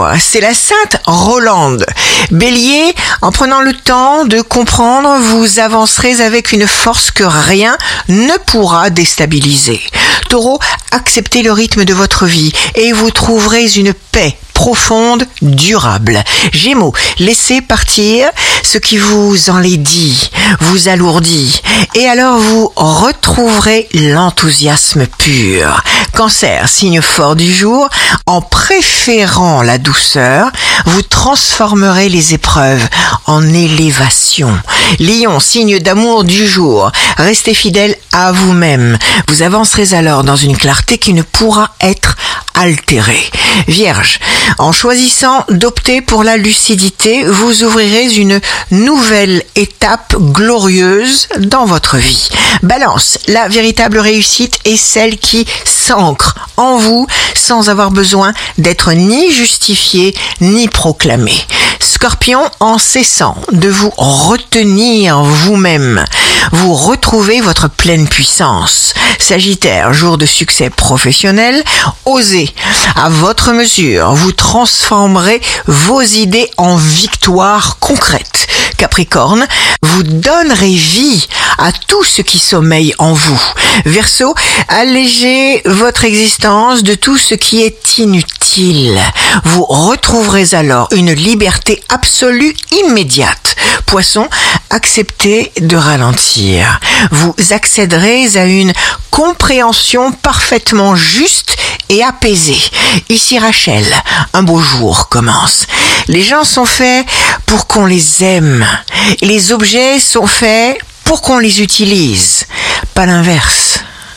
jour, c'est la Sainte Rolande. Bélier, en prenant le temps de comprendre, vous avancerez avec une force que rien ne pourra déstabiliser. Taureau, acceptez le rythme de votre vie et vous trouverez une paix profonde, durable. Gémeaux, laissez partir ce qui vous enlaidit, vous alourdit, et alors vous retrouverez l'enthousiasme pur. Cancer, signe fort du jour, en préférant la douceur, vous transformerez les épreuves en élévation. Lion, signe d'amour du jour, restez fidèle à vous-même. Vous avancerez alors dans une clarté qui ne pourra être altérée. Vierge, en choisissant d'opter pour la lucidité, vous ouvrirez une nouvelle étape glorieuse dans votre vie. Balance, la véritable réussite est celle qui s'ancre en vous sans avoir besoin d'être ni justifié ni proclamé. Scorpion, en cessant de vous retenir vous-même, vous retrouvez votre pleine puissance. Sagittaire, jour de succès professionnel, osez à votre mesure, vous transformerez vos idées en victoires concrètes. Capricorne, vous donnerez vie à tout ce qui sommeille en vous. Verseau, allégez votre existence de tout ce qui est inutile. Vous retrouverez alors une liberté absolue immédiate. Poisson, acceptez de ralentir. Vous accéderez à une compréhension parfaitement juste et apaisée. Ici Rachel, un beau jour commence. Les gens sont faits pour qu'on les aime. Les objets sont faits pour qu'on les utilise, pas l'inverse.